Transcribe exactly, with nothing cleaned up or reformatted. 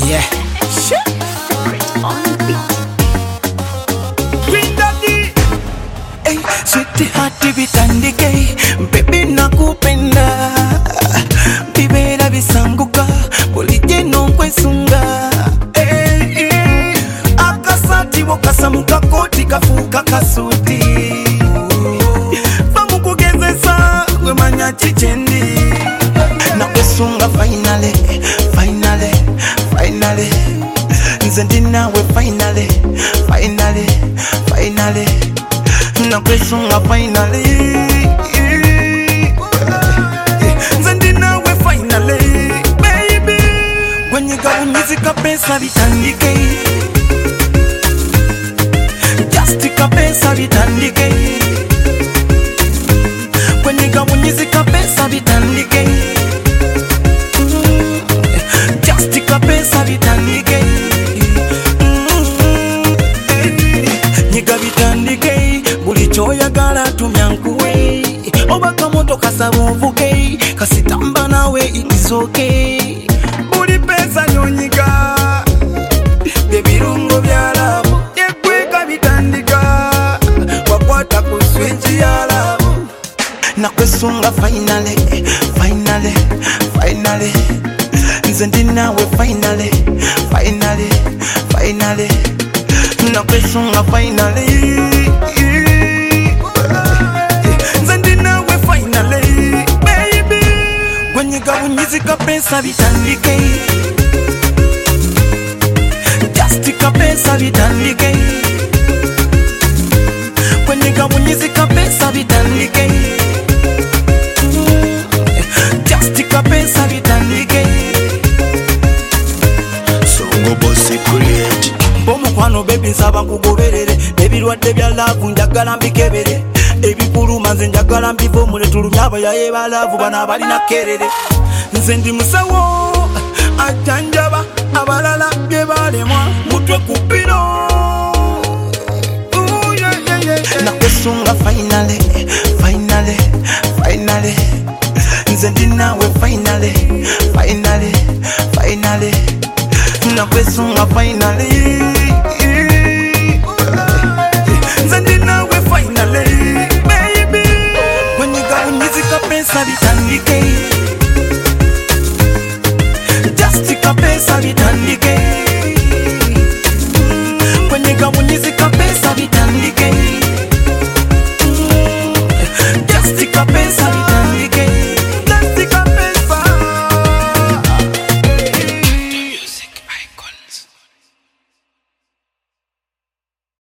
Yeah. Shit. On the beat. Green Daddy. Hey, sweetie hati vitandike, baby nakupenda. Bibera bisanguka, bolije nokwesunga. Hey, hey. Akasati wokasamuka koti kafuka kasuti. Famukugezesa wemanya chichendi. Nakwesunga finally, finally, finally. Nze ndi nawe finally, finally, finally. Nakwesunga finally. Nze ndi nawe finally, baby. Gwenyiga unyizika pesa vitandike, justika pesa vitandike. Gwenyiga unyizika pesa vitandike, justika pesa vitandike. Nyiga vitandike, buli choyagala tumyankuwe. Obaka moto kasaba ovuge, kasitamba nawe it is okay. Buli pesa nyonyiga, byebirungo byalabu. Yekweka bitandika, wakwata ku switch yalabu. Nakwesunga finally, finally, finally. Nze ndi nawe finally, finally, finally. Nakwesunga finally. Nze ndi nawe finally, baby. Gwenyiga unyizika pesa vitandike, justika pesa vitandike. Gwenyiga unyizika pesa vitandike, justika pesa vitandike. Songo bossy create. Bomukwano baby nsaba nkugoberere, ebirwadde bya love njagala mbikebere. Ebipuluma nze njagala mbivomule, tulumya abayaye ba love bana abalina kerere. Nze ndi musawo ajanjaba abalala bye balemwa mutwe kupiro. Nakwesunga finally, finally, finally. Nze ndi nawe finally, finally, finally. Nakwesunga finally. Nze ndi nawe finally, baby. Gwenyiga unyizika pesa vitandike, justika pesa vitandike.